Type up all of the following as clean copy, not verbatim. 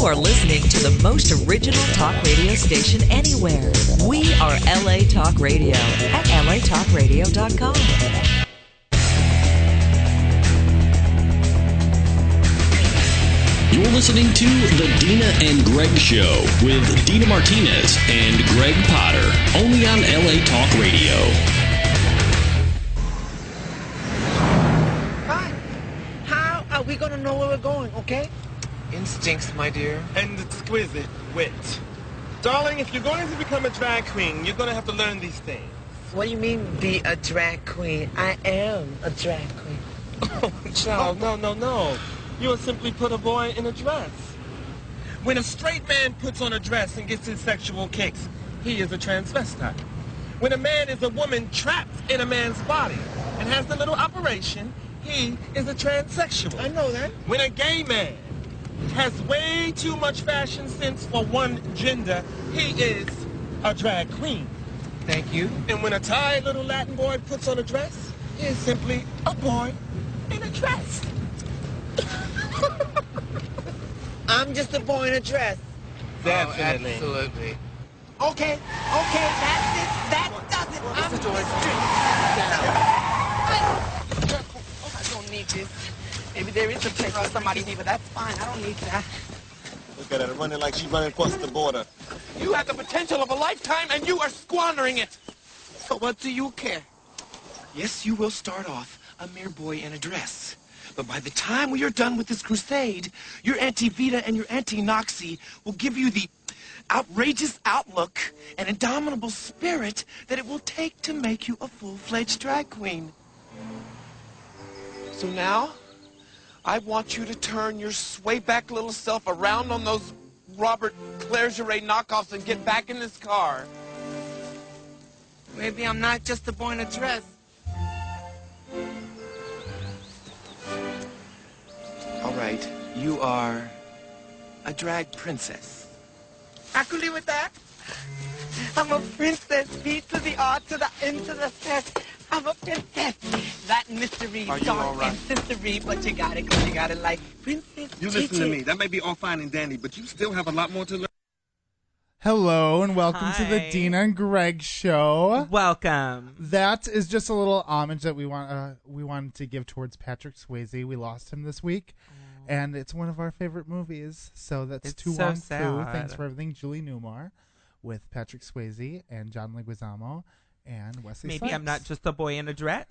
are listening to the most original talk radio station anywhere. We are LA Talk Radio at latalkradio.com. You're listening to The Dina and Greg Show with Dina Martinez and Greg Potter, only on LA Talk Radio. Fine. How are we going to know where we're going, okay? Instincts, my dear. And exquisite wit. Darling, if you're going to become a drag queen, you're going to have to learn these things. What do you mean, be a drag queen? I am a drag queen. Oh, child, no. You will simply put a boy in a dress. When a straight man puts on a dress and gets his sexual kicks, he is a transvestite. When a man is a woman trapped in a man's body and has the little operation, he is a transsexual. I know that. When a gay man has way too much fashion sense for one gender, he is a drag queen. Thank you. And when a tired little Latin boy puts on a dress, he is simply a boy in a dress. I'm just a boy in a dress. Definitely. Oh, absolutely. Okay, that's it. That does it. Mr. Joyce. I don't need this. Maybe there is a place for somebody here, but that's fine. I don't need that. Look at her running like she's running across the border. You have the potential of a lifetime, and you are squandering it. So what do you care? Yes, you will start off a mere boy in a dress. But by the time we are done with this crusade, your Auntie Vita and your Auntie Noxie will give you the outrageous outlook and indomitable spirit that it will take to make you a full-fledged drag queen. So now, I want you to turn your sway-back little self around on those Robert Clergeray knockoffs and get back in this car. Maybe I'm not just a boy in a dress. All right, you are a drag princess. I could live with that. I'm a princess. B to the R to the N to the S. I'm a princess. That mystery, Are you dark all right? and sistery, but you got it because you got it like Princess You listen to Chi-Chi. me. That may be all fine and dandy, but you still have a lot more to learn. Hello and welcome to the Hi. Dina and Greg Show. Welcome. That is just a little homage that we wanted to give towards Patrick Swayze. We lost him this week, and it's one of our favorite movies. So that's It's Tu so Wong Fu. sad. Thanks for everything, Julie Newmar, with Patrick Swayze and John Leguizamo and Wesley Maybe Snipes. I'm not just a boy in a dress.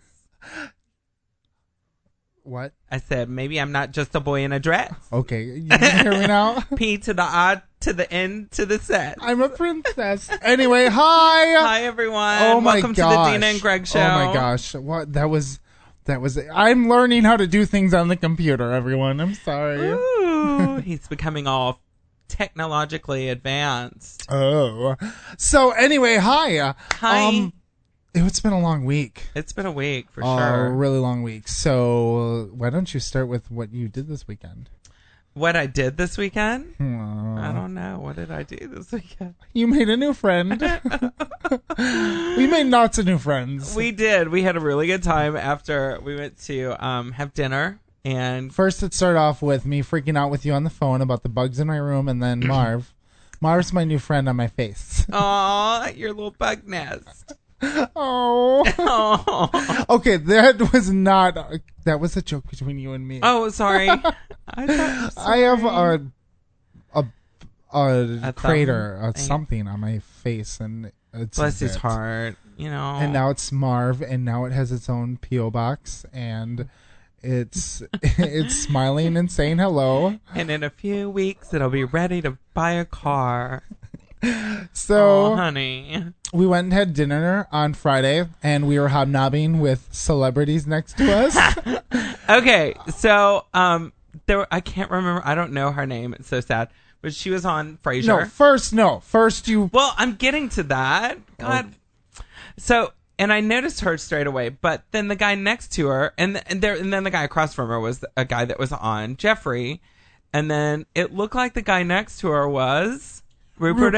What? I said, maybe I'm not just a boy in a dress. Okay, you can hear me now? P to the I to the N to the Z. I'm a princess. Anyway, hi. Hi, everyone. Oh my Welcome gosh. to the Dina and Greg Show. Oh my gosh. What? That was. I'm learning how to do things on the computer, everyone. I'm sorry. Ooh, he's becoming all technologically advanced. Oh. So anyway, hi. Hi. It's been a long week. It's been a week for A sure. really long week. So why don't you start with what you did this weekend? What I did this weekend? Aw. I don't know. What did I do this weekend? You made a new friend. We made lots of new friends. We did. We had a really good time after we went to have dinner. And First, it started off with me freaking out with you on the phone about the bugs in my room, and then Marv's my new friend on my face. aw, your little bug nest. Oh. Oh, Okay, that was a joke between you and me. oh, sorry. I thought I have a A crater, thumb? something on my face, and it's bless his it. heart. You know. And now it's Marv, and now it has its own P.O. box, and it's smiling and saying hello. And in a few weeks, it'll be ready to buy a car. So Oh, honey. we went and had dinner on Friday, and we were hobnobbing with celebrities next to us. Okay, so I can't remember. I don't know her name. It's so sad. But she was on Frasier. First you. Well, I'm getting to that. God. So, and I noticed her straight away. But then the guy next to her, and then the guy across from her was a guy that was on Jeffrey, and then it looked like the guy next to her was Rupert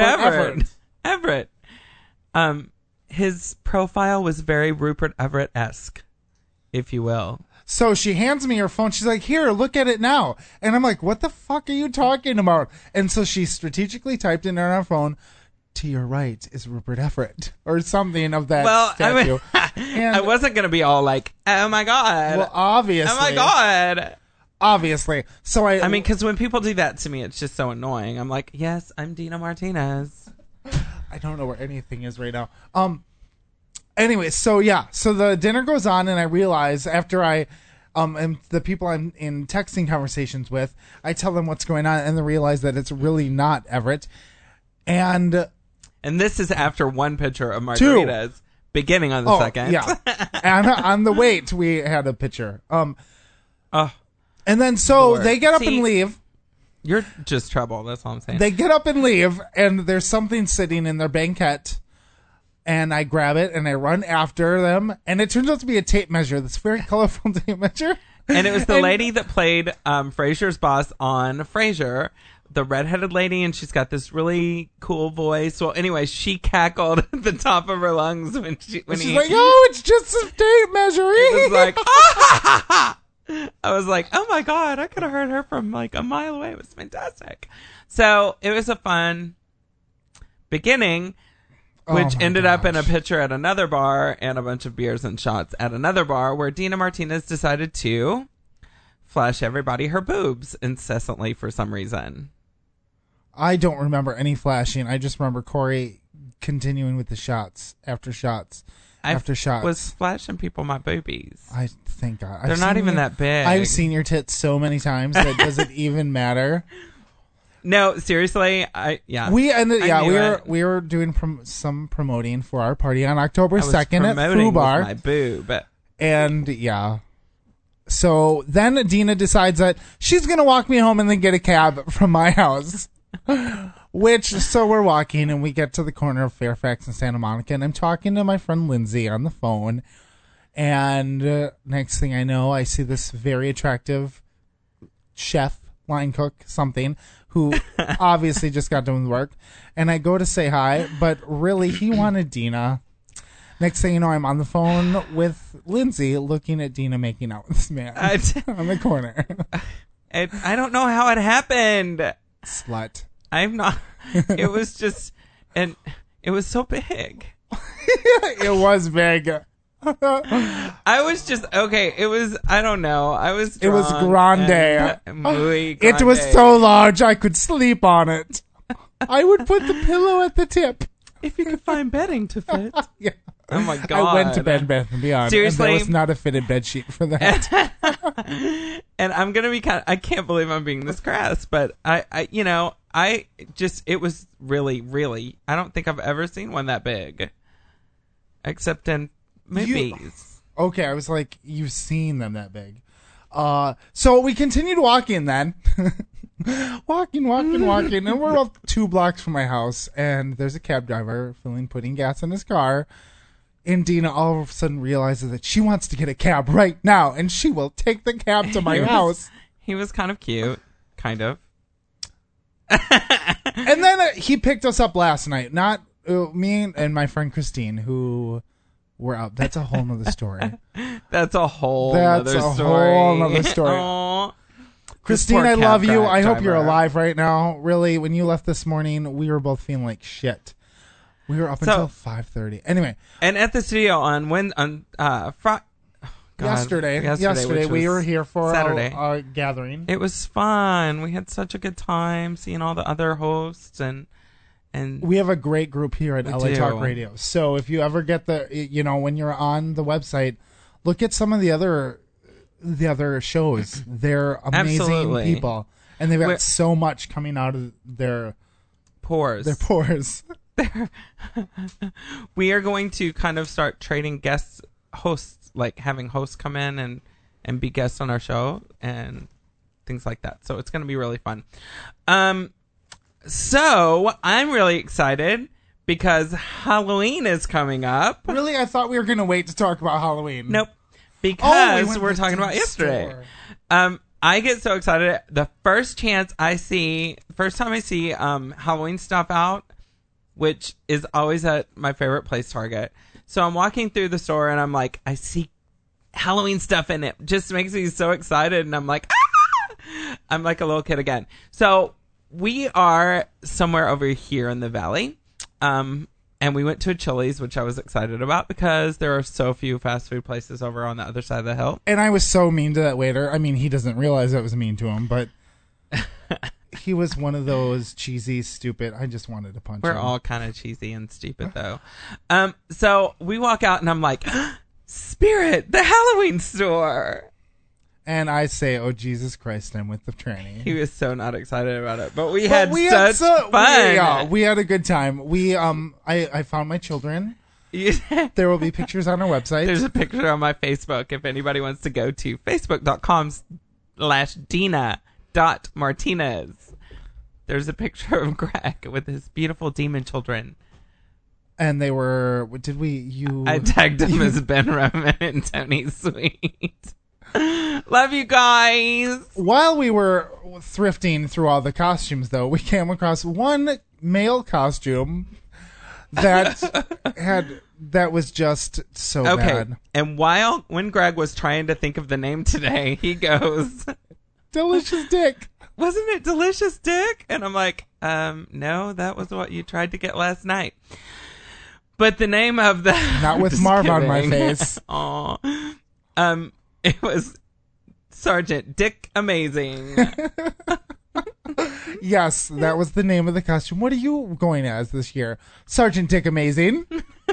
Everett. His profile was very Rupert Everett-esque. if you will. So she hands me her phone. She's like, here, look at it now. And I'm like, what the fuck are you talking about? And so she strategically typed in on her phone, to your right is Rupert Everett, or something of that statue. I wasn't going to be all like, oh my God. Well, obviously. Oh my God. Obviously. So I mean, because when people do that to me, it's just so annoying. I'm like, yes, I'm Dina Martinez. I don't know where anything is right now. Anyway, so the dinner goes on, and I realize after I, and the people I'm in texting conversations with, I tell them what's going on, and they realize that it's really not Everett. And this is after one picture of margaritas, beginning on the second. Yeah. And on the wait, we had a picture. And then so they get up and leave. You're just trouble. That's all I'm saying. They get up and leave, and there's something sitting in their banquette. And I grab it, and I run after them. And it turns out to be a tape measure. This very colorful tape measure. And it was the lady that played Frasier's boss on Frasier, the redheaded lady, and she's got this really cool voice. Well, anyway, she cackled at the top of her lungs when she's like, "Oh, it's just a tape measure." It was like, ah! I was like, "Oh my God, I could have heard her from like a mile away." It was fantastic. So it was a fun beginning, which ended up in a picture at another bar and a bunch of beers and shots at another bar, where Dina Martinez decided to flash everybody her boobs incessantly for some reason. I don't remember any flashing. I just remember Corey continuing with the shots after shots after shots. I was flashing people my boobies. I thank God. They're not even that big. I've seen your tits so many times that doesn't even matter. No, seriously, we were doing some promoting for our party on October 2nd at Foo Bar. My boob. And so then Dina decides that she's going to walk me home and then get a cab from my house. So we're walking, and we get to the corner of Fairfax and Santa Monica, and I'm talking to my friend Lindsay on the phone. And next thing I know, I see this very attractive chef, line cook, something, who obviously just got done with work. And I go to say hi, but really he wanted Dina. Next thing you know, I'm on the phone with Lindsay looking at Dina making out with this man on the corner. I don't know how it happened. Slut. I'm not. It was just, and it was so big. It was big. I was just, okay, it was, I don't know. It was grande. Muy grande. It was so large I could sleep on it. I would put the pillow at the tip. If you could find bedding to fit. Yeah. Oh my God. I went to Bed Bath & Beyond. Seriously? And there was not a fitted bed sheet for that. And I'm going to be I can't believe I'm being this crass, but it was really, really, I don't think I've ever seen one that big. Except in movies. Okay, I was like, you've seen them that big. So we continued walking then. walking. And we're about 2 blocks from my house, and there's a cab driver putting gas in his car. And Dina all of a sudden realizes that she wants to get a cab right now, and she will take the cab to my house. He was kind of cute. Kind of. And then he picked us up last night. Not me and my friend Christine, who were out. That's a whole nother story. That's a whole nother story. Aww. Christine, I love you. I hope you're alive right now. Really, when you left this morning, we were both feeling like shit. We were up until 5:30. Anyway. And at the studio yesterday we were here for Saturday. Our gathering. It was fun. We had such a good time seeing all the other hosts, and we have a great group here at LA Talk Radio. So if you ever get when you're on the website, look at some of the other shows. They're amazing people, and they've got so much coming out of their pores. We are going to kind of start trading hosts, like having hosts come in and be guests on our show and things like that. So it's going to be really fun. So I'm really excited because Halloween is coming up. Really? I thought we were going to wait to talk about Halloween. Nope. Because we're talking about yesterday. I get so excited. The first time I see Halloween stuff out, which is always at my favorite place, Target. So I'm walking through the store and I'm like, I see Halloween stuff in it. Just makes me so excited. And I'm like, ah! I'm like a little kid again. So we are somewhere over here in the valley. And we went to a Chili's, which I was excited about because there are so few fast food places over on the other side of the hill. And I was so mean to that waiter. I mean, he doesn't realize I was mean to him, but he was one of those cheesy, stupid. I just wanted to punch him. We're all kind of cheesy and stupid, though. So we walk out, and I'm like, Spirit, the Halloween store. And I say, oh, Jesus Christ, I'm with the tranny. He was so not excited about it. But we had such fun. We had a good time. I found my children. There will be pictures on our website. There's a picture on my Facebook if anybody wants to go to facebook.com/Dina.Martinez. There's a picture of Greg with his beautiful demon children. And they were, I tagged them as Ben Roman and Tony Sweet. Love you guys. While we were thrifting through all the costumes, though, we came across one male costume that was just so bad. And when Greg was trying to think of the name today, he goes, Delicious Dick. Wasn't it Delicious Dick? And I'm like, no, that was what you tried to get last night. But the name of the not with Marv on my face. Aw. It was Sergeant Dick Amazing. Yes, that was the name of the costume. What are you going as this year? Sergeant Dick Amazing.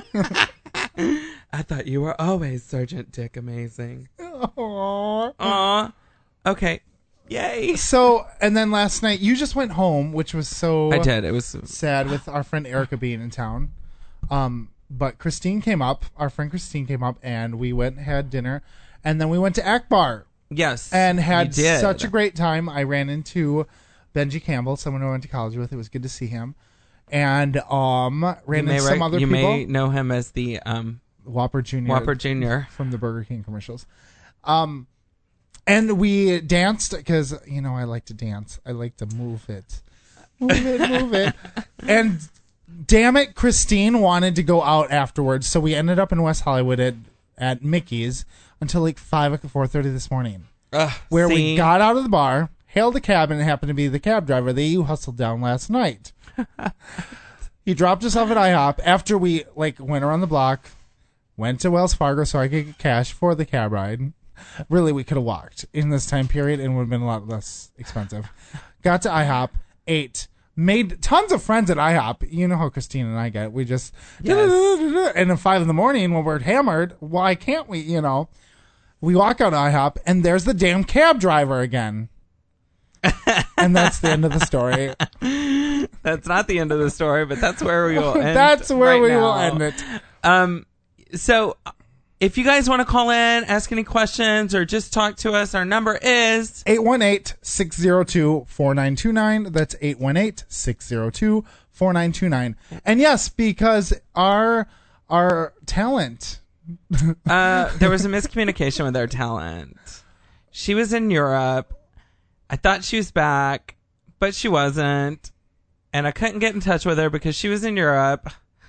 I thought you were always Sergeant Dick Amazing. Aww. Aww. Okay. Yay. So, and then last night you just went home, which was so I did. It was sad with our friend Erica being in town. But Christine came up, our friend Christine came up, and we went and had dinner. And then we went to Akbar. Yes. And had such a great time. I ran into Benji Campbell, someone who I went to college with. It was good to see him. And ran into some other people. You may know him as the Whopper Jr. Whopper Jr. From the Burger King commercials. And we danced because, I like to dance. I like to move it. Move it. And damn it, Christine wanted to go out afterwards. So we ended up in West Hollywood at Mickey's until like 4:30 this morning. Where we got out of the bar, hailed a cab, and it happened to be the cab driver that you hustled down last night. He dropped us off at IHOP after we went around the block, went to Wells Fargo so I could get cash for the cab ride. Really, we could have walked in this time period and it would have been a lot less expensive. Got to IHOP, ate, made tons of friends at IHOP. You know how Christine and I get. We just and at 5 a.m. when we're hammered, why can't we? We walk out of IHOP and there's the damn cab driver again. And that's the end of the story. That's not the end of the story, but that's where we will end. That's where we will end it. So if you guys want to call in, ask any questions, or just talk to us, our number is 818-602-4929. That's 818-602-4929. And yes, because our talent. There was a miscommunication with our talent. She was in Europe. I thought she was back, but she wasn't. And I couldn't get in touch with her because she was in Europe.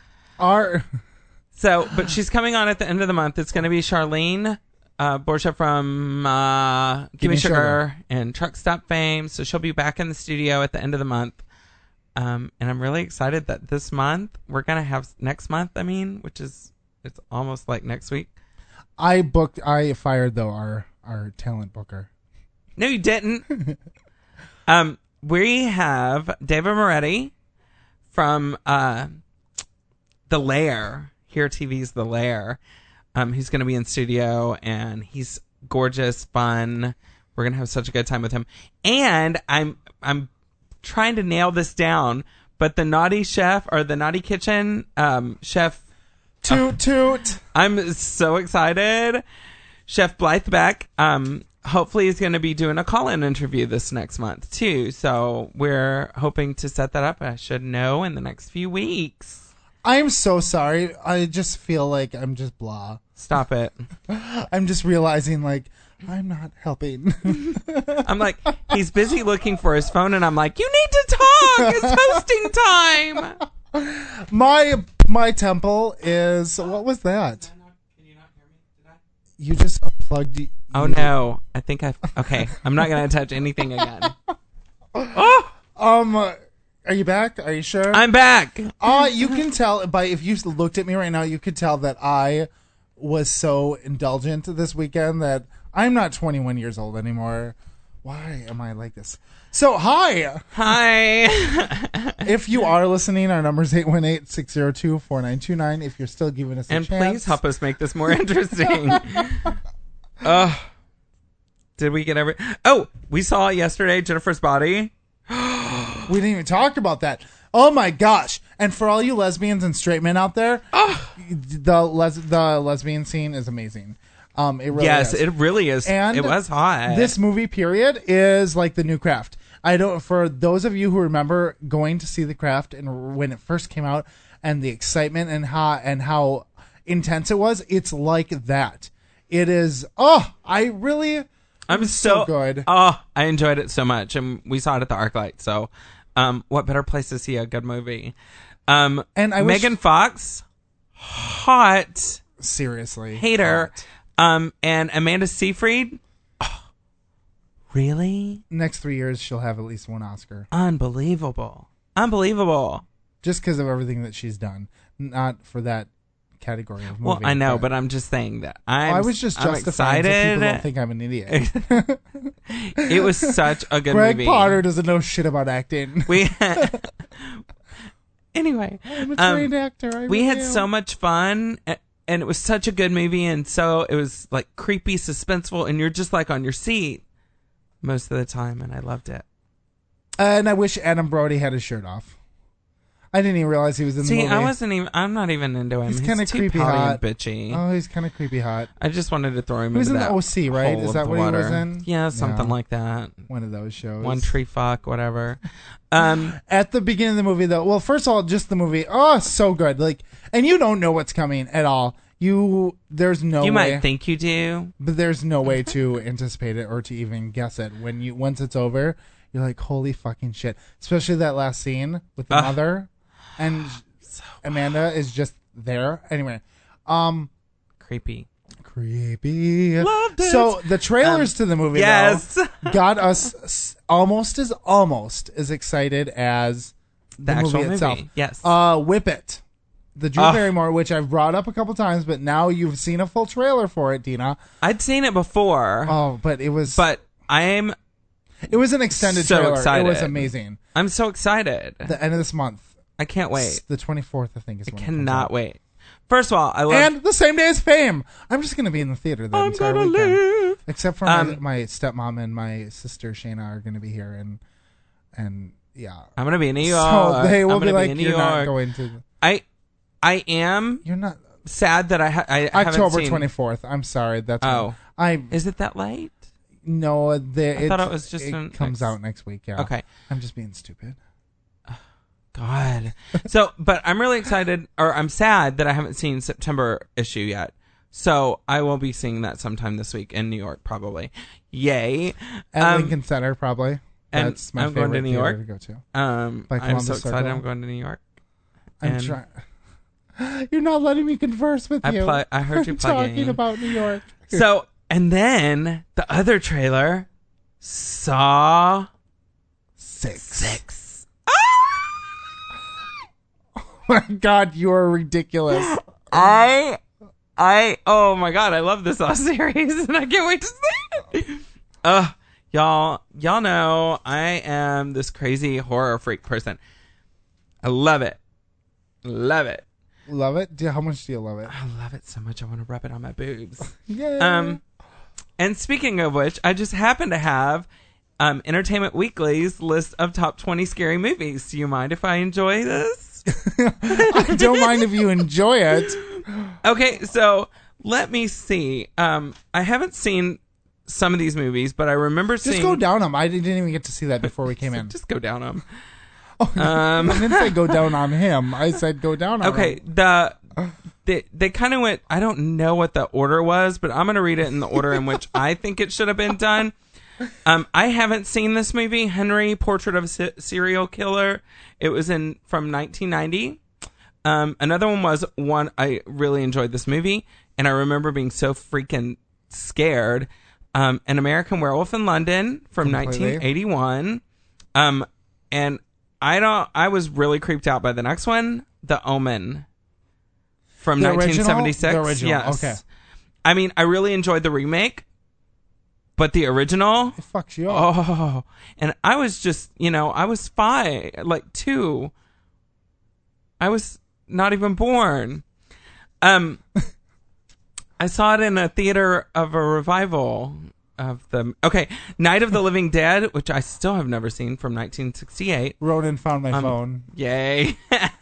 But she's coming on at the end of the month. It's going to be Charlene Borsha from Give Me Sugar and Truck Stop fame. So she'll be back in the studio at the end of the month. And I'm really excited that this month, we're going to have next month, which is, it's almost like next week. I fired, though, our talent booker. No, you didn't. We have David Moretti from The Lair. Here TV's The Lair. He's going to be in studio, and he's gorgeous, fun. We're going to have such a good time with him. And I'm trying to nail this down, but the Naughty Chef, or the Naughty Kitchen chef... Toot. I'm so excited. Chef Blythe Beck, hopefully is going to be doing a call-in interview this next month, too. So we're hoping to set that up. I should know in the next few weeks. I'm so sorry. I just feel like I'm just blah. Stop it. I'm just realizing, I'm not helping. I'm like, he's busy looking for his phone, and I'm like, you need to talk. It's hosting time. My temple is... What was that? Can you not hear me? Did I? You just unplugged. Oh no! I think okay. I'm not gonna touch anything again. Oh! Are you back? Are you sure? I'm back. You can tell if you looked at me right now, you could tell that I was so indulgent this weekend that I'm not 21 years old anymore. Why am I like this? So, hi. If you are listening, our number is 818-602-4929. If you're still giving us a chance. And please help us make this more interesting. Did we get we saw yesterday Jennifer's Body. We didn't even talk about that. Oh my gosh. And for all you lesbians and straight men out there, the lesbian scene is amazing. It really is. It really is. And it was hot. This movie period is like the new Craft. For those of you who remember going to see The Craft and when it first came out and the excitement and how intense it was, it's like that. It is, I'm so good. Oh, I enjoyed it so much. And we saw it at the ArcLight. So, what better place to see a good movie? And Megan Fox, hot. Seriously. Hater. Hot. And Amanda Seyfried. Oh, really? Next 3 years, she'll have at least one Oscar. Unbelievable. Just because of everything that she's done. Not for that category of movie. Well, I know, but I'm just saying that I was just justifying so people don't think I'm an idiot. It was such a good Greg movie. Greg Potter doesn't know shit about acting. Anyway, I'm a trained actor. We had so much fun, and it was such a good movie, and so it was like creepy, suspenseful, and you're just like on your seat most of the time, and I loved it. And I wish Adam Brody had his shirt off. I didn't even realize he was in the movie. I'm not even into him. He's kind of creepy hot. And bitchy. Oh, he's kind of creepy hot. I just wanted to throw him into that. He was in the OC, right? Is that what he was in? Yeah, something like that. One of those shows. One Tree Fuck, whatever. At the beginning of the movie, though, well, first of all, just the movie. Oh, so good. And you don't know what's coming at all. There's no way. You might think you do. But there's no way to anticipate it or to even guess it. Once it's over, you're like, holy fucking shit. Especially that last scene with the mother. And Amanda is just there. Anyway, creepy. Loved it. So the trailers to the movie, though, got us almost as excited as the movie itself. Yes. Whip It, the Drew Barrymore, which I've brought up a couple times, but now you've seen a full trailer for it, Dina. I'd seen it before. Oh, but it was. But it was an extended trailer. Excited. It was amazing. I'm so excited. The end of this month. I can't wait. The 24th, I think, is when I cannot wait. First of all, I love... And the same day as Fame. I'm just going to be in the theater the entire weekend. Live. Except for my stepmom and my sister Shayna are going to be here. And yeah. I'm going to be in New York. So they will be like, you're not going to... I am... You're not... Sad that I October haven't seen... 24th. I'm sorry. That's Is it that late? No. I thought it was just... It comes out next week, yeah. Okay. I'm just being stupid. God. So, but I'm really excited, or I'm sad that I haven't seen September issue yet. So I will be seeing that sometime this week in New York, probably. Yay. At Lincoln Center, probably. And that's my I'm going to New York. To go to. I'm so excited. Circle. I'm going to New York. I'm trying. You're not letting me converse with you. I heard you plugging. Talking about New York. So, and then the other trailer, Saw 6. Oh my God, you are ridiculous. Oh my God, I love this Saw series and I can't wait to see it. Y'all know I am this crazy horror freak person. I love it. Love it? How much do you love it? I love it so much I want to rub it on my boobs. Yeah. And speaking of which, I just happen to have Entertainment Weekly's list of top 20 scary movies. Do you mind if I enjoy this? I don't mind if you enjoy it. Okay, so let me see. I haven't seen some of these movies, but I remember seeing... Just go down them. I didn't even get to see that before we came in. Just go down them. Oh, I didn't say go down on him. I said go down on him. Okay, they kind of went... I don't know what the order was, but I'm going to read it in the order in which I think it should have been done. I haven't seen this movie, Henry, Portrait of a Serial Killer. It was from 1990. Another one was I really enjoyed this movie, and I remember being so freaking scared. An American Werewolf in London from Completely. 1981. And I was really creeped out by the next one, The Omen from The original? 1976. The original, Yes. okay. I mean, I really enjoyed the remake, but the original, It fucks you up. oh, and I was just, I was 2. I was not even born. I saw it in a theater of a revival of Night of the Living Dead, which I still have never seen, from 1968. Ronan found my phone. Yay.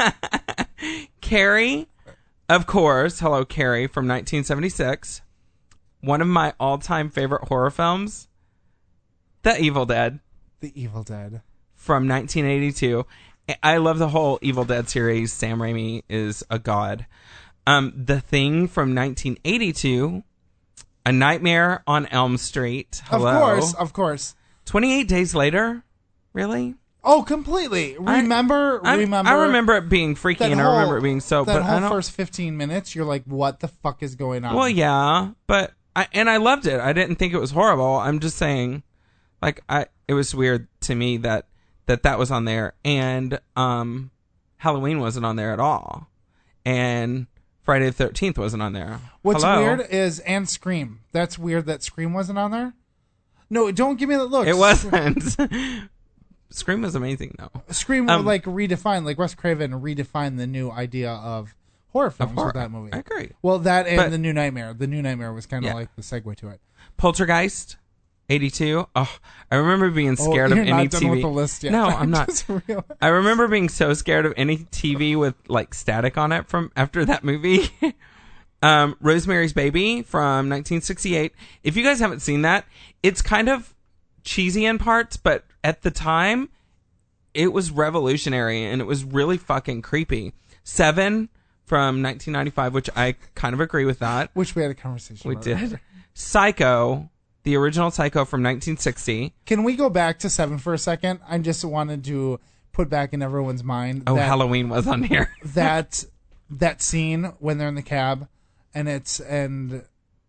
Carrie, of course. Hello, Carrie, from 1976. One of my all-time favorite horror films, The Evil Dead. The Evil Dead. From 1982. I love the whole Evil Dead series. Sam Raimi is a god. The Thing from 1982. A Nightmare on Elm Street. Hello. Of course. 28 Days Later? Really? Oh, completely. Remember I remember it being freaky, and I remember it being so. That but whole I don't. first 15 minutes, you're like, what the fuck is going on? Well, yeah, but I loved it. I didn't think it was horrible. I'm just saying, it was weird to me that was on there, and Halloween wasn't on there at all, and Friday the 13th wasn't on there. What's Hello? weird is, and Scream. That's weird that Scream wasn't on there. No, don't give me that look. It wasn't. Scream was amazing, though. Scream redefined, like Wes Craven redefined the new idea of horror films with that movie. I agree. Well, that and But- The New Nightmare. The New Nightmare was kind of Yeah. like the segue to it. Poltergeist, 82. Oh, I remember being scared of you're any not done TV. with the list yet. No, I'm not. Just realized. I remember being so scared of any TV with static on it from after that movie. Rosemary's Baby from 1968. If you guys haven't seen that, it's kind of cheesy in parts, but at the time, it was revolutionary and it was really fucking creepy. 7 from 1995, which I kind of agree with that. Which we had a conversation We about did. earlier. Psycho, the original Psycho from 1960. Can we go back to 7 for a second? I just wanted to put back in everyone's mind Oh, that Halloween was on here. that scene when they're in the cab and it's and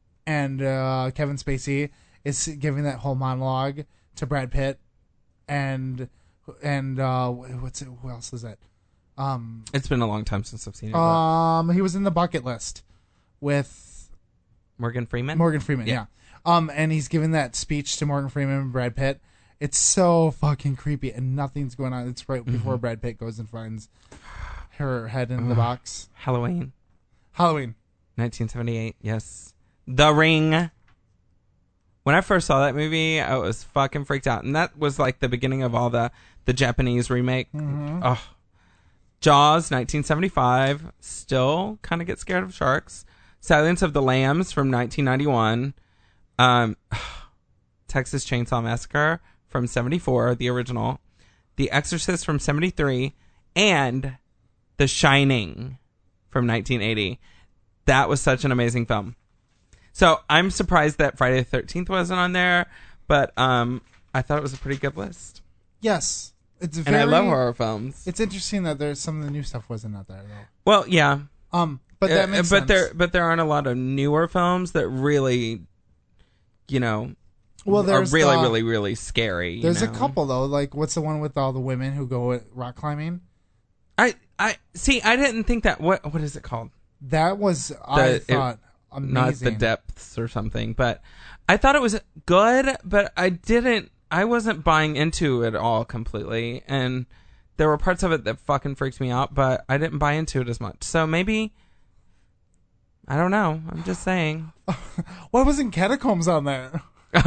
Kevin Spacey is giving that whole monologue to Brad Pitt and what's it? Who else is that? It's been a long time since I've seen it. but He was in The Bucket List with Morgan Freeman? Morgan Freeman, yeah. And he's giving that speech to Morgan Freeman and Brad Pitt. It's so fucking creepy, and nothing's going on. It's right before Brad Pitt goes and finds her head in the box. Halloween, 1978. Yes. The Ring. When I first saw that movie, I was fucking freaked out. And that was the beginning of all the Japanese remake. Oh. Jaws, 1975. Still kind of get scared of sharks. Silence of the Lambs from 1991. Texas Chainsaw Massacre from 74, the original. The Exorcist from 73. And The Shining from 1980. That was such an amazing film. So I'm surprised that Friday the 13th wasn't on there, but I thought it was a pretty good list. Yes, it's And I love horror films. It's interesting that there's some of the new stuff wasn't out there though. Well, yeah. But that makes sense. There aren't a lot of newer films that really, are there's really, really, really scary. There's a couple though. Like, what's the one with all the women who go rock climbing? I see. I didn't think that. What is it called? That was I thought amazing. Not The Depths or something, but I thought it was good, but I wasn't buying into it all completely, and there were parts of it that fucking freaked me out, but I didn't buy into it as much. So maybe, I don't know. I'm just saying. Why wasn't Catacombs on there?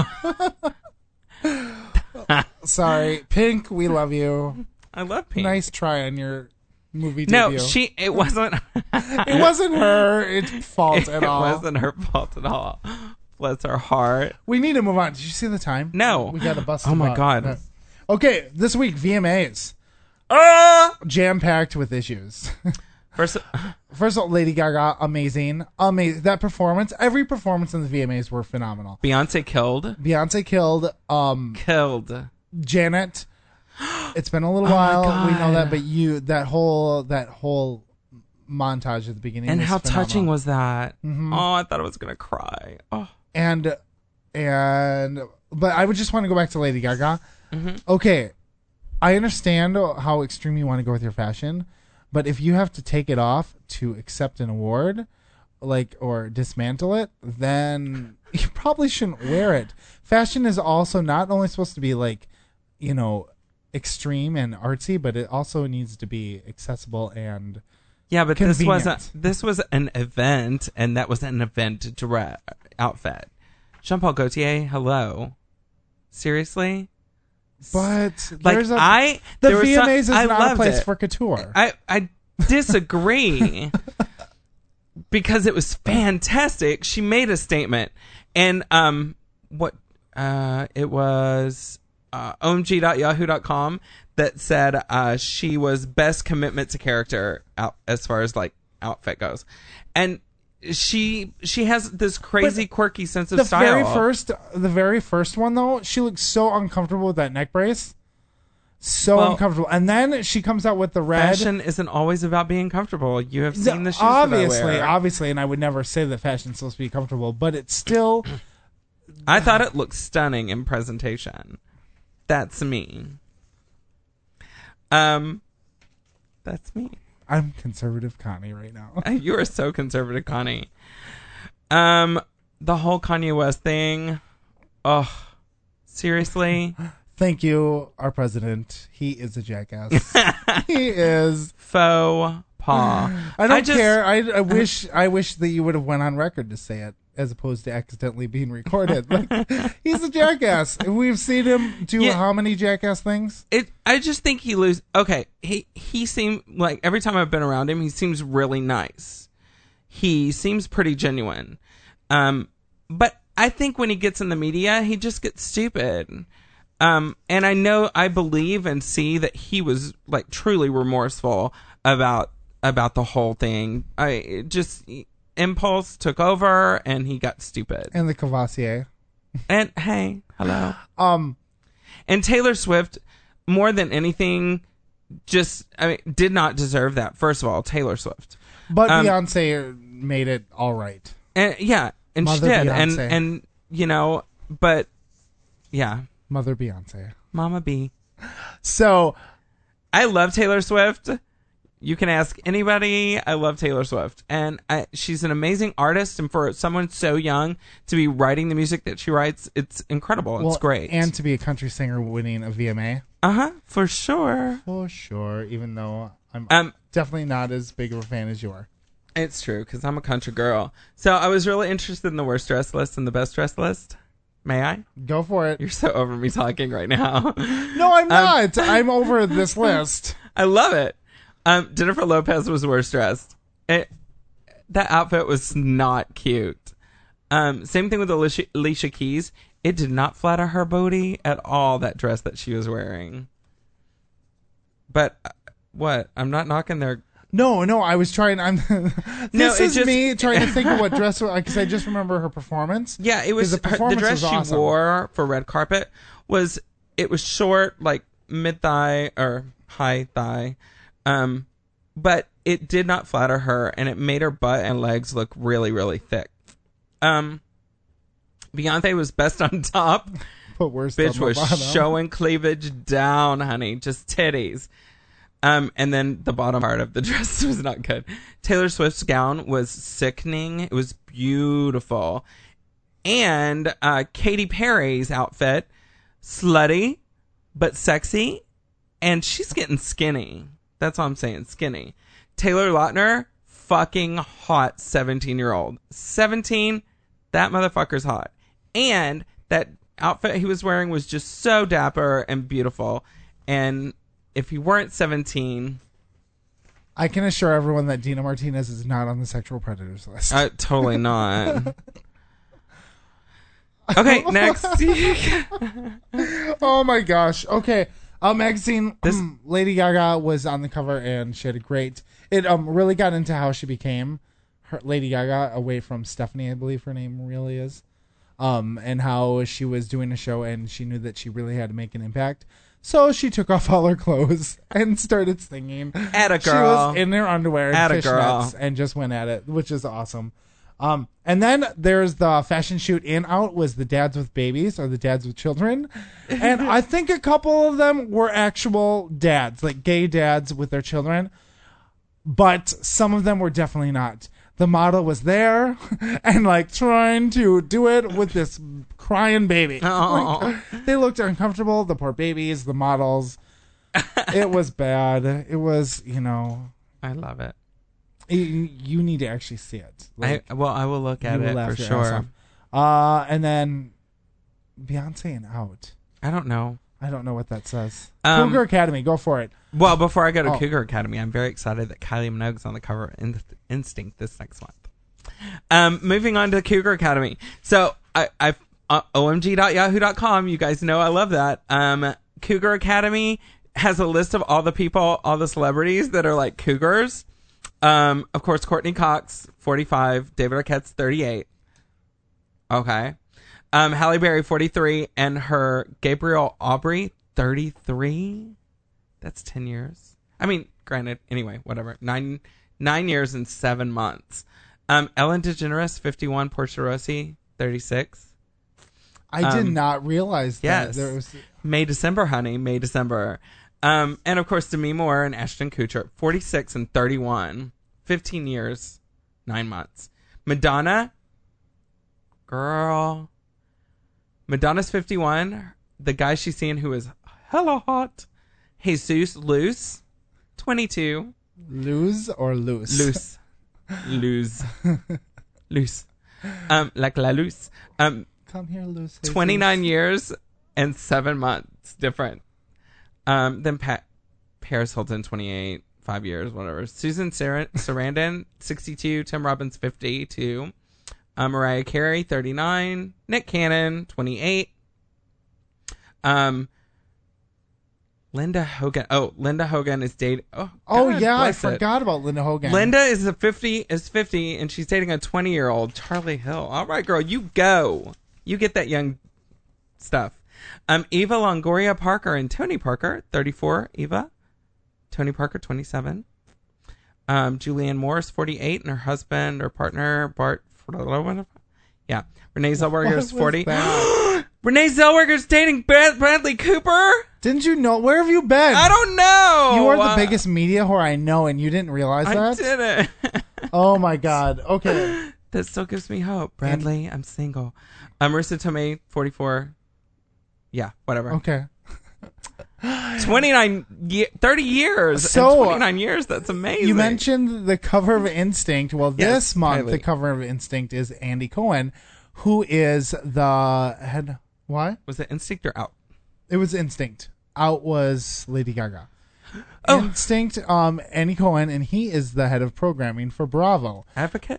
Sorry, Pink. We love you. I love Pink. Nice try on your movie No, debut. it wasn't. It wasn't her fault at all. It wasn't her fault at all. Bless her heart. We need to move on. Did you see the time? No. We got to bust. Oh my butt. God. No. Okay, this week VMAs jam packed with issues. First of all, Lady Gaga, amazing. That performance. Every performance in the VMAs were phenomenal. Beyonce killed. Beyonce killed. Killed. Janet. It's been a little while. God. We know that, but that whole montage at the beginning. And was how phenomenal. touching was that? Oh, I thought I was gonna cry. Oh. but I would just want to go back to Lady Gaga. Mm-hmm. Okay, I understand how extreme you want to go with your fashion, but if you have to take it off to accept an award, or dismantle it, then you probably shouldn't wear it. Fashion is also not only supposed to be extreme and artsy, but it also needs to be accessible and but convenient. this was an event, and that was an event outfit. Jean-Paul Gaultier, hello. Seriously? But Like, there's the VMAs is not a place it. for couture. I disagree because it was fantastic. She made a statement, and it was omg.yahoo.com that said she was best commitment to character as far as outfit goes, and she has this crazy quirky sense of style. The very first one though, she looks so uncomfortable with that neck brace. So uncomfortable. And then she comes out with the red. Fashion isn't always about being comfortable. You have seen the shoes that I wear. Obviously, and I would never say that fashion's supposed to be comfortable, but it's still... I thought it looked stunning in presentation. That's me. That's me. I'm conservative Connie right now. You are so conservative, Connie. The whole Kanye West thing. Oh, seriously? Thank you, our president. He is a jackass. He is faux pas. I don't care. I wish that you would have went on record to say it, as opposed to accidentally being recorded. He's a jackass. We've seen him do how many jackass things? I just think he loses. Okay, he seemed like every time I've been around him, he seems really nice. He seems pretty genuine. But I think when he gets in the media, he just gets stupid. And I believe and see that he was truly remorseful about the whole thing. Impulse took over and he got stupid. And the Cavassier. And hey, hello. And Taylor Swift, more than anything, did not deserve that. First of all, Taylor Swift. But Beyonce made it all right. And and Mother she did. Beyonce. And Mother Beyonce. Mama B. So I love Taylor Swift. You can ask anybody. I love Taylor Swift. And she's an amazing artist. And for someone so young to be writing the music that she writes, it's incredible. It's great. And to be a country singer winning a VMA. For sure. For sure. Even though I'm definitely not as big of a fan as you are. It's true, because I'm a country girl. So I was really interested in the worst dress list and the best dress list. May I? Go for it. You're so over me talking right now. No, I'm not. I'm over this list. I love it. Jennifer Lopez was worst dressed. That outfit was not cute. Same thing with Alicia Keys. It did not flatter her booty at all, that dress that she was wearing. But what? I'm not knocking their... No, I was trying. Me trying to think of what dress, because I just remember her performance. Yeah, it was the dress was awesome. She wore for red carpet was short, mid thigh or high thigh, but it did not flatter her, and it made her butt and legs look really, really thick. Beyonce was best on top, but worst bitch on was the bottom. showing cleavage down, honey, just titties. And then the bottom part of the dress was not good. Taylor Swift's gown was sickening. It was beautiful. And Katy Perry's outfit, slutty, but sexy. And she's getting skinny. That's all I'm saying, skinny. Taylor Lautner, fucking hot 17-year-old. 17, that motherfucker's hot. And that outfit he was wearing was just so dapper and beautiful. And... if you weren't 17... I can assure everyone that Dina Martinez is not on the sexual predators list. Totally not. Okay, next. Oh my gosh. Okay. Magazine, Lady Gaga was on the cover and she had a great... It really got into how she became Lady Gaga away from Stephanie, I believe her name really is. And how she was doing a show and she knew that she really had to make an impact. So she took off all her clothes and started singing. Atta girl. She was in her underwear and Atta girl. fishnets and just went at it, which is awesome. And then there's the fashion shoot in Out was the dads with babies or the dads with children. And I think a couple of them were actual dads, like gay dads with their children. But some of them were definitely not. The model was there and like trying to do it with this crying baby. Like, they looked uncomfortable. The poor babies, the models. It was bad. It was, I love it. You need to actually see it. I will look at it for sure. And then Beyonce and Out. I don't know what that says. Cougar Academy, go for it. Well, before I go to Cougar Academy, I'm very excited that Kylie Minogue's on the cover of Instinct this next month. Moving on to Cougar Academy. So I omg.yahoo.com. You guys know I love that. Cougar Academy has a list of all the celebrities that are like cougars. Of course, Courtney Cox, 45. David Arquette's 38. Okay. Halle Berry, 43. And her Gabrielle Aubrey, 33. That's 10 years. I mean, granted, anyway, whatever. 9 years and 7 months. Ellen DeGeneres, 51. Portia Rossi, 36. I did not realize that. Yes. There was... May, December, honey. May, December. And of course, Demi Moore and Ashton Kutcher, 46 and 31. 15 years, 9 months. Madonna, girl. Madonna's 51. The guy she's seeing who is hella hot. Jesus Luce, 22. Lose or loose? Luce. Lose. Luce. Like la Luce. Come here, Luce. 29 years and 7 months different. Then Paris Hilton, 28, 5 years, whatever. Susan Sarandon, 62. Tim Robbins, 52. Mariah Carey, 39. Nick Cannon, 28. Linda Hogan. Oh, Linda Hogan is dating. Oh yeah, I forgot about Linda Hogan. Linda is 50, and she's dating a 20-year-old Charlie Hill. All right, girl, you go. You get that young stuff. Eva Longoria Parker and Tony Parker, 34. Eva. Tony Parker, 27. Julianne Moore, 48, and her husband or partner Bart. Yeah, Renee Zellweger's 40. Renee Zellweger's dating Bradley Cooper. Didn't you know? Where have you been? I don't know. You are the biggest media whore I know, and you didn't realize that? I didn't. Oh, my God. Okay. That still gives me hope. Bradley, I'm single. Marissa Tomei, 44. Yeah, whatever. Okay. 30 years. So, 29 years. That's amazing. You mentioned the cover of Instinct. Well, Yes, this month, Kylie. the cover of Instinct is Andy Cohen, who is the head. What? Was it Instinct or Out? It was Instinct. Out was Lady Gaga. Oh. Instinct, Andy Cohen, and he is the head of programming for Bravo. Advocate?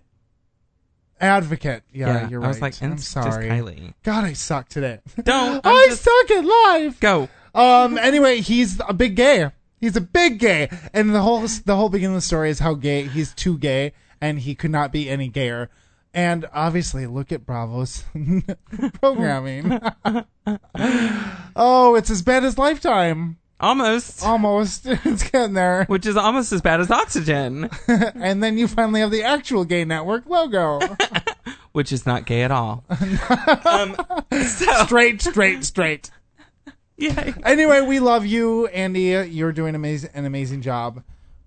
Yeah, you're right. I was like, I'm Instinct is sorry. Kylie. God, I suck today. Don't. I suck at life. Go. Anyway, he's a big gay. He's a big gay, and the whole beginning of the story is how gay he's too gay, and he could not be any gayer. And obviously, look at Bravo's programming. Oh, it's as bad as Lifetime. Almost. It's getting there. Which is almost as bad as Oxygen. And then you finally have the actual gay network logo. Which is not gay at all. Straight. Yay. Anyway, we love you, Andy. You're doing an amazing job.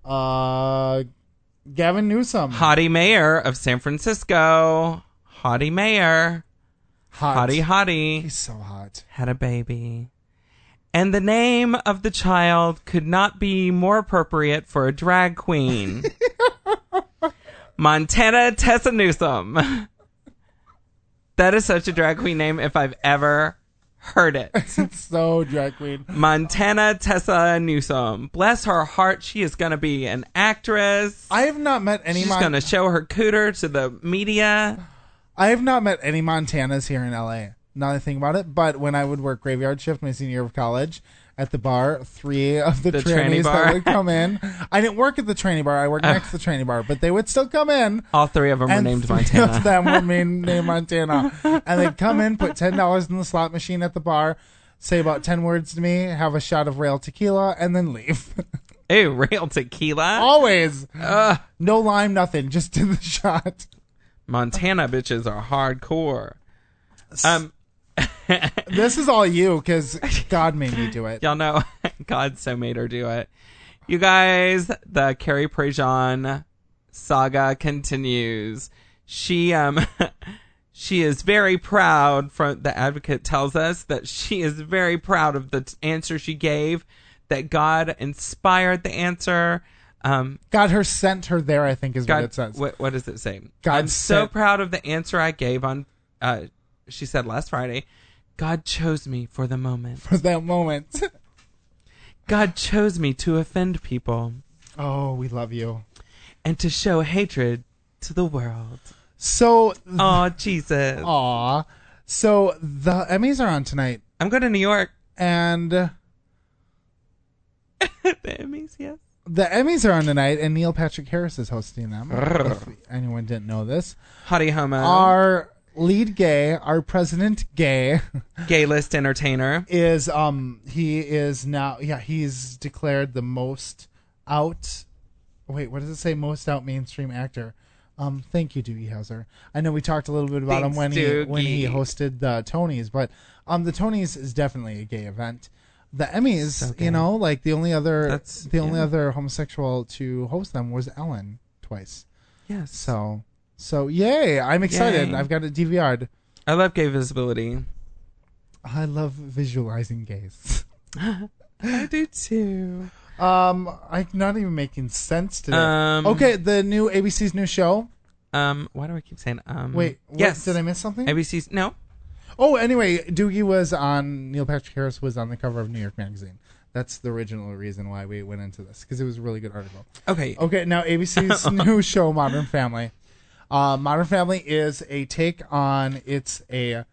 Gavin Newsom. Hottie Mayor of San Francisco. Hottie Mayor. Hot. Hottie. He's so hot. Had a baby. And the name of the child could not be more appropriate for a drag queen. Montana Tessa Newsom. That is such a drag queen name if I've ever heard it. It's so drag queen. Montana Tessa Newsom. Bless her heart. She is going to be an actress. I have not met any. She's going to show her cooter to the media. I have not met any Montanas here in LA. Now that I think about it, but when I would work graveyard shift my senior year of college at the bar, 3 of the trannies that would come in. I didn't work at the tranny bar. I worked next to the tranny bar, but they would still come in. All 3 of them were named Montana. 3 of them were named Montana. And they'd come in, put $10 in the slot machine at the bar, say about 10 words to me, have a shot of Rail tequila, and then leave. Ew, Rail tequila? Always. No lime, nothing. Just did the shot. Montana bitches are hardcore. This is all you, because God made me do it. Y'all know God so made her do it. You guys, the Carrie Prejean saga continues. She is very proud. From the Advocate tells us that she is very proud of the answer she gave. That God inspired the answer. God sent her there, I think is God, what it says. What does it say? God I'm so proud of the answer I gave on. She said last Friday, God chose me for the moment. For that moment. God chose me to offend people. Oh, we love you. And to show hatred to the world. So. Oh, Jesus. Aw. So the Emmys are on tonight. I'm going to New York. And. The Emmys, yes. The Emmys are on tonight, and Neil Patrick Harris is hosting them. If anyone didn't know this. Hottie homo. Our lead gay, our president gay. Gay list entertainer. Is, he is now, he's declared the most out, wait, what does it say? Most out mainstream actor. Thank you, Doogie Howser. I know we talked a little bit about him when he hosted the Tonys, but the Tonys is definitely a gay event. The Emmys, so like the only other other homosexual to host them was Ellen twice. Yes. So yay! I'm excited. Yay. I've got it DVR'd. I love gay visibility. I love visualizing gays. I do too. I'm not even making sense today. Okay, the new ABC's new show. Why do I keep saying Wait, yes. Did I miss something? ABC's no. Oh, anyway, Doogie was on. Neil Patrick Harris was on the cover of New York Magazine. That's the original reason why we went into this, because it was a really good article. Okay. Now ABC's new show, Modern Family. Modern Family is a take on. It's a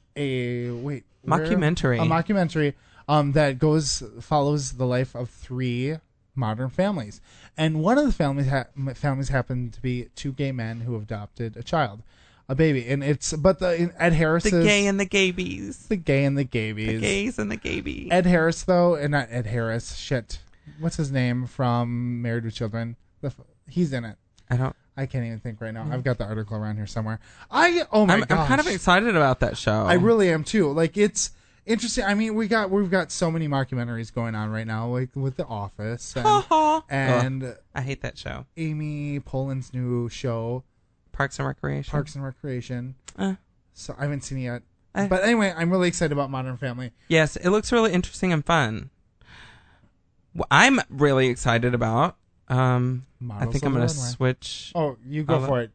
mockumentary. A mockumentary that follows the life of 3 modern families, and one of the families happened to be 2 gay men who adopted a child. A baby, and Ed Harris, the gay and the gaybies, the gay and the gaybies, the gays and the gaybies. Ed Harris, though, and not Ed Harris. Shit, what's his name from Married with Children? He's in it. I can't even think right now. I've got the article around here somewhere. I'm kind of excited about that show. I really am too. Like, it's interesting. I mean, we've got so many mockumentaries going on right now, like with The Office and I hate that show. Amy Poehlen's new show. Parks and Recreation. So I haven't seen it yet. But anyway, I'm really excited about Modern Family. Yes, it looks really interesting and fun. What I'm really excited about. I think I'm going to switch. Oh, you go for it.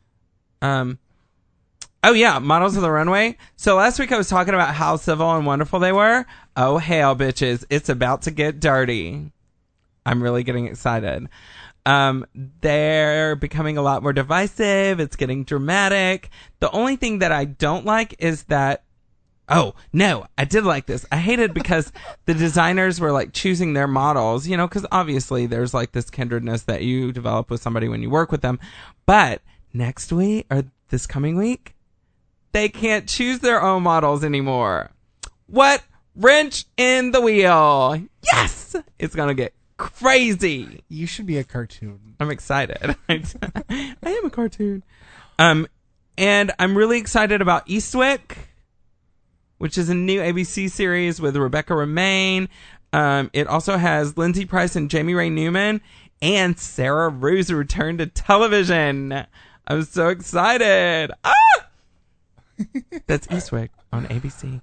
Oh, yeah, Models of the Runway. So last week I was talking about how civil and wonderful they were. Oh, hell, bitches. It's about to get dirty. I'm really getting excited. They're becoming a lot more divisive. It's getting dramatic. The only thing that I don't like is that, oh, no, I did like this. I hated because the designers were like choosing their models, because obviously there's like this kindredness that you develop with somebody when you work with them. But next week or this coming week, they can't choose their own models anymore. What? Wrench in the wheel. Yes! It's going to get crazy. You should be a cartoon. I'm excited. I am a cartoon. And I'm really excited about Eastwick, which is a new ABC series with Rebecca Romaine. It also has Lindsay Price and Jamie Ray Newman, and Sarah Rue's return to television. I'm so excited. That's Eastwick on ABC.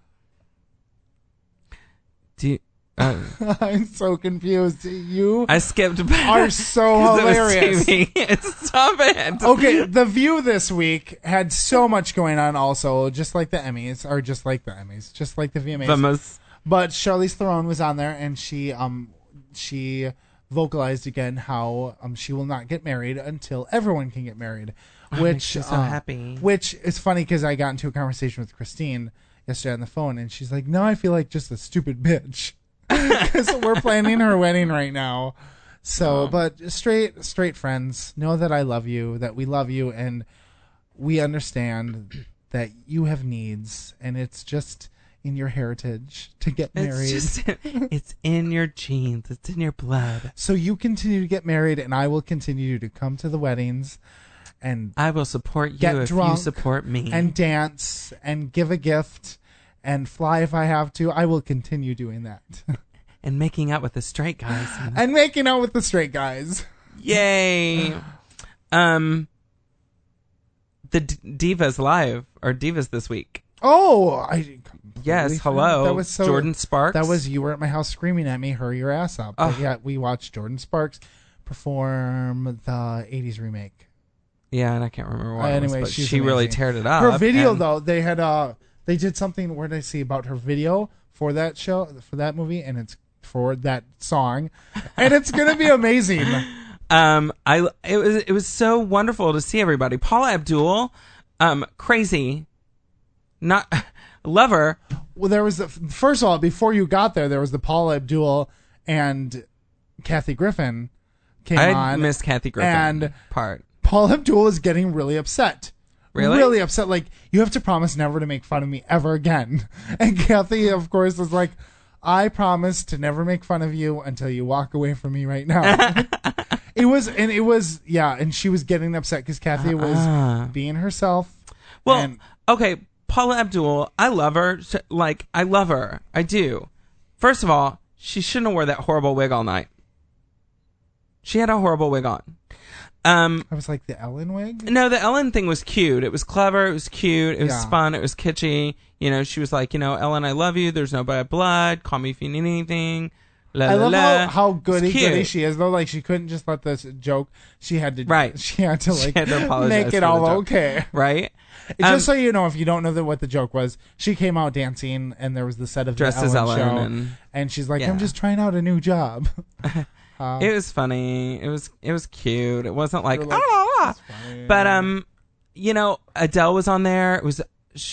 I'm so confused. I skipped back. Are so hilarious. Stop it. Okay, The View this week had so much going on also, just like the Emmys, just like the VMAs. But Charlize Theron was on there, and she vocalized again how she will not get married until everyone can get married. Which she's so happy. Which is funny because I got into a conversation with Christine yesterday on the phone, and she's like, "No, I feel like just a stupid bitch." Because we're planning her wedding right now. So, but straight friends, know that I love you, that we love you, and we understand that you have needs, and it's just in your heritage to get married. It's in your genes. It's in your blood. So you continue to get married, and I will continue to come to the weddings. and I will support you get if drunk you support me. and dance and give a gift and fly if I have to. I will continue doing that. And making out with the straight guys. And making out with the straight guys. Yay. The Divas Live, or Divas this week. Oh, Yes, hello. That was Jordan Sparks. That was, you were at my house screaming at me, hurry your ass up. But yeah, we watched Jordan Sparks perform the 80s remake. Yeah, and I can't remember what anyway, it was, but she's she really amazing. teared it up. Her video, and- though, they had they did something, where did I see about her video for that show, for that movie, and it's for that song, and it's gonna be amazing. It was so wonderful to see everybody. Paula Abdul, crazy, not love her. Well, there was first of all, before you got there was the Paula Abdul and Kathy Griffin came on. I missed Kathy Griffin and part. Paula Abdul was getting really upset. Really? Really upset. Like, you have to promise never to make fun of me ever again. And Kathy, of course, was like, I promise to never make fun of you until you walk away from me right now. It was, yeah, and she was getting upset because Kathy was being herself. Well, okay, Paula Abdul, I love her. Like, I love her. I do. First of all, she shouldn't have wore that horrible wig all night. She had a horrible wig on. I was like, the Ellen wig? No, the Ellen thing was cute. It was clever. It was cute. It was Yeah. fun. It was kitschy. You know, she was like, you know, Ellen, I love you. There's no bad blood. Call me if you need anything. La, I la, love la. how It's goody cute. she is, though. Like, she couldn't just let this joke. She had to, Right. She had to, like, She had to apologize make for it the all joke. okay. Right? Just so you know, if you don't know what the joke was, she came out dancing, and there was the set of Dressed the as Ellen Ellen, show, and she's like, yeah. I'm just trying out a new job. It was funny. It was cute. It wasn't like, You're like, ah. "It's funny." But you know, Adele was on there. It was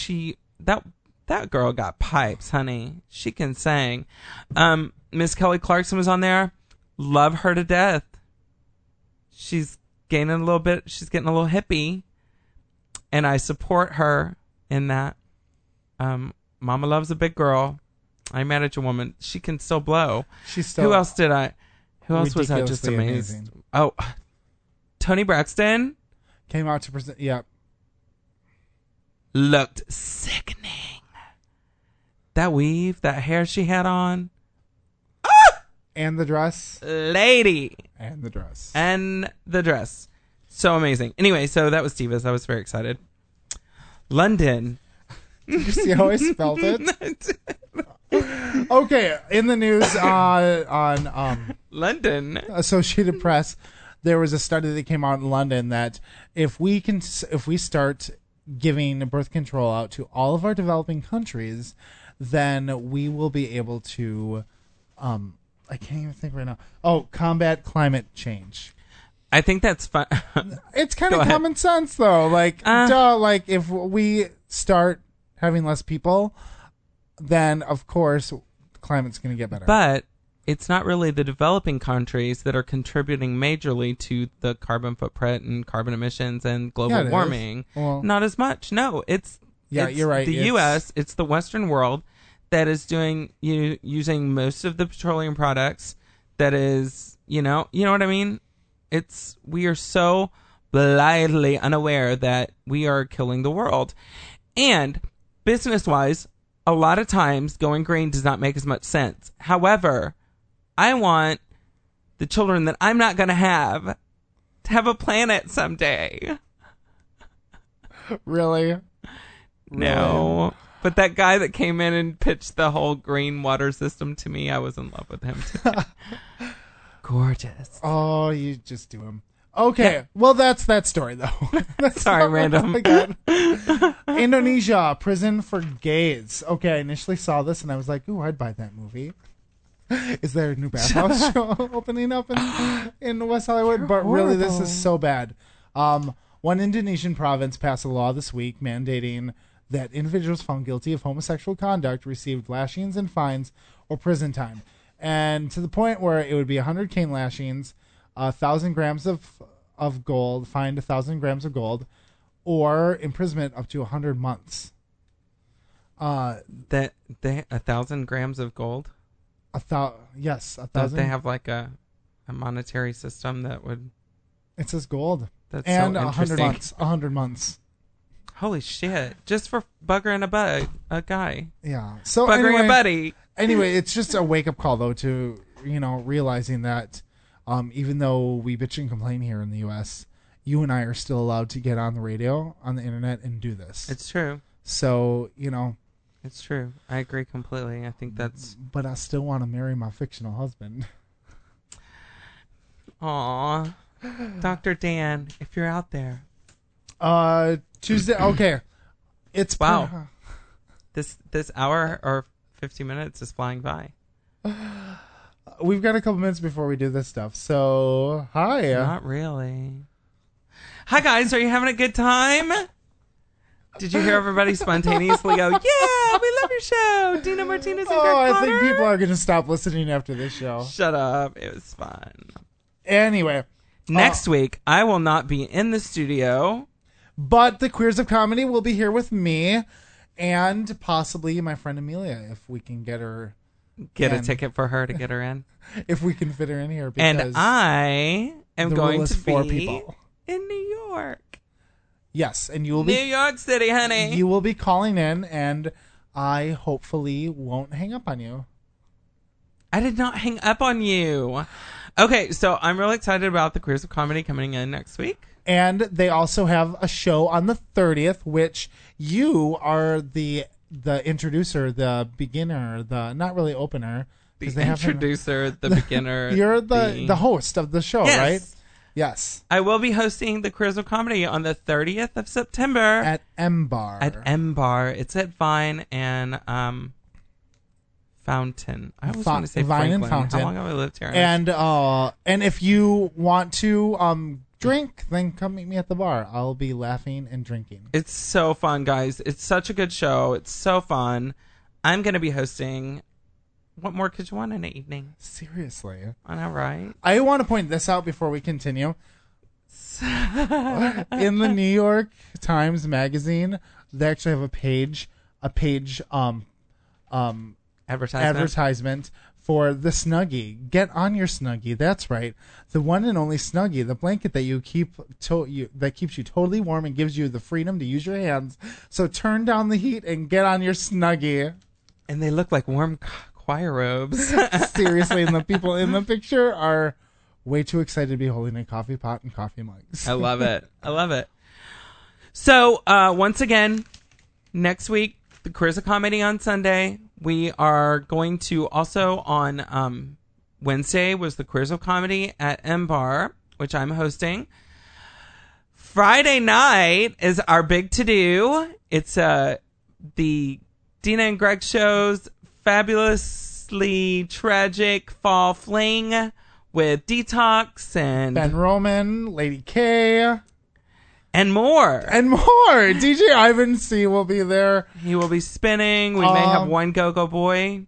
that girl got pipes, honey. She can sing. Miss Kelly Clarkson was on there. Love her to death. She's gaining a little bit. She's getting a little hippie, and I support her in that. Mama loves a big girl. I manage a woman. She can still blow. She's still. Who else was I just ridiculously amazed? amazing. Oh, Tony Braxton Came out to present. Yeah. looked sickening. That weave, that hair she had on. And the dress. Lady. And the dress. And the dress. So amazing. Anyway, so that was Divas. I was very excited. London. Did you see how I spelled it? Okay, in the news on London. Associated Press, there was a study that came out in London that if we start giving birth control out to all of our developing countries, then we will be able to I can't even think right now. Oh, combat climate change. I think that's fun. It's kind Go of ahead. common sense though. Like duh, like if we start having less people, then of course climate's going to get better. But it's not really the developing countries that are contributing majorly to the carbon footprint and carbon emissions and Yeah, global it is. warming. Well- Not as much. No, it's You're right. The U.S., it's the Western world that is using most of the petroleum products. That is, you know what I mean? We are so blithely unaware that we are killing the world. And business-wise, a lot of times going green does not make as much sense. However, I want the children that I'm not going to have a planet someday. Really? No. But that guy that came in and pitched the whole green water system to me, I was in love with him too. Gorgeous. Oh, you just do him. Okay, Yeah. well, that's that story, though. That's Sorry, not what random. I got. Indonesia, prison for gays. Okay, I initially saw this, and I was like, ooh, I'd buy that movie. Is there a new bathhouse show opening up in West Hollywood? But really, this is so bad. One Indonesian province passed a law this week mandating that individuals found guilty of homosexual conduct received lashings and fines or prison time. And to the point where it would be 100 cane lashings, 1,000 grams of gold, fined 1,000 grams of gold, or imprisonment up to 100 months. That they 1,000 grams of gold. Yes, Don't 1,000. they have like a monetary system that would? It says gold. That's and so 100 interesting. months. 100 months. Holy shit! Just for buggering a guy, Yeah. So buggering anyway, a buddy. Anyway, it's just a wake up call though to realizing that even though we bitch and complain here in the U.S., you and I are still allowed to get on the radio, on the internet, and do this. It's true. So It's true. I agree completely. I think that's. But I still want to marry my fictional husband. Aw, Dr. Dan, if you're out there. Tuesday. Okay, it's Wow. This hour or 50 minutes is flying by. We've got a couple minutes before we do this stuff. So hi. Not really. Hi guys, are you having a good time? Did you hear everybody spontaneously go, yeah, we love your show, Dina Martinez and Greg I Potter? think people are going to stop listening after this show. Shut up. It was fun. Anyway, Next week, I will not be in the studio. but the Queers of Comedy will be here with me and possibly my friend Amelia if we can get her. Get a And- ticket for her to get her in. If we can fit her in here. And Because I am the going rule is to 4 be people. in New York. Yes, and you will New be York City, honey. you will be calling in, and I hopefully won't hang up on you. I did not hang up on you. Okay, so I'm really excited about the Queers of Comedy coming in next week. And they also have a show on the 30th, which you are the introducer, the beginner, the not really opener. The 'cause they haven't- introducer, the beginner. You're the host of the show, Yes. right? Yes. I will be hosting the Queers of Comedy on the 30th of September At M Bar. at M Bar. It's at Vine and Fountain. I always want to say Vine and Franklin. Fountain. How long have I lived here? And if you want to drink, then come meet me at the bar. I'll be laughing and drinking. It's so fun, guys. It's such a good show. It's so fun. I'm going to be hosting. What more could you want in an evening? Seriously. I know, right? I want to point this out before we continue. In the New York Times Magazine, they actually have a page advertisement for the Snuggie. Get on your Snuggie. That's right, the one and only Snuggie, the blanket that you keep that keeps you totally warm and gives you the freedom to use your hands. So turn down the heat and get on your Snuggie. And they look like warm choir robes. Seriously, and the people in the picture are way too excited to be holding a coffee pot and coffee mugs. I love it. I love it. So, once again, next week, the Queers of Comedy on Sunday. We are going to also on Wednesday was the Queers of Comedy at M Bar, which I'm hosting. Friday night is our big to-do. It's the Dina and Greg show's fabulously tragic fall fling with Detox and Ben Roman, Lady K, and more. and more. DJ Ivan C will be there. He will be spinning. We may have one go-go boy.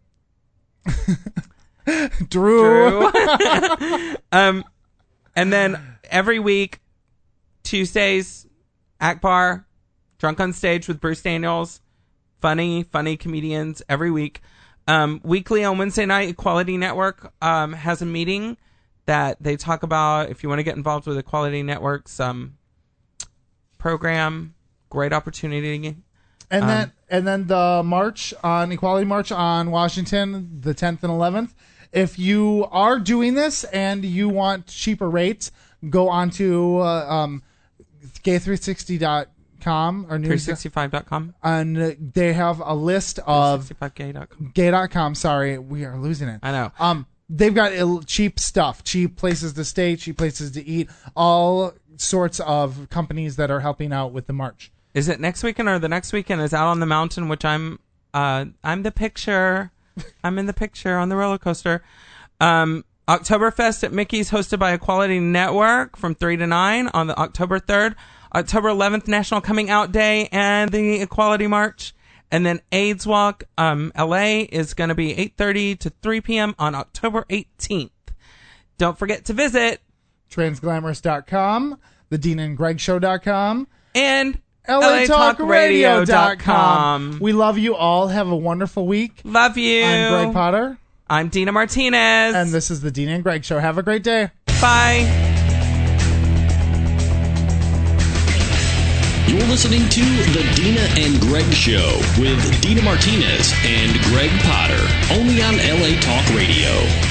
Drew. And then every week, Tuesdays, Akbar, Drunk on Stage with Bruce Daniels. Funny comedians every week. Weekly on Wednesday night, Equality Network has a meeting that they talk about if you want to get involved with Equality Network's program. Great opportunity. And then the march on Equality March on Washington, the 10th and 11th. If you are doing this and you want cheaper rates, go on to gay360.com or news 365.com. and they have a list of 365gay.com. gay.com. Sorry, we are losing it. I know. They've got cheap stuff, cheap places to stay, cheap places to eat, all sorts of companies that are helping out with the march. Is it next weekend or the next weekend is Out on the Mountain, which I'm the picture. I'm in the picture on the roller coaster. Oktoberfest at Mickey's, hosted by Equality Network from 3 to 9 on the October 3rd. October 11th, National Coming Out Day and the Equality March. And then AIDS Walk, LA is going to be 8:30 to 3 p.m. on October 18th. Don't forget to visit Transglamorous.com, the Dina and Greg Show.com, and LATalkRadio.com. We love you all. Have a wonderful week. Love you. I'm Greg Potter. I'm Dina Martinez. And this is the Dina and Greg Show. Have a great day. Bye. You're listening to The Dina and Greg Show with Dina Martinez and Greg Potter, only on LA Talk Radio.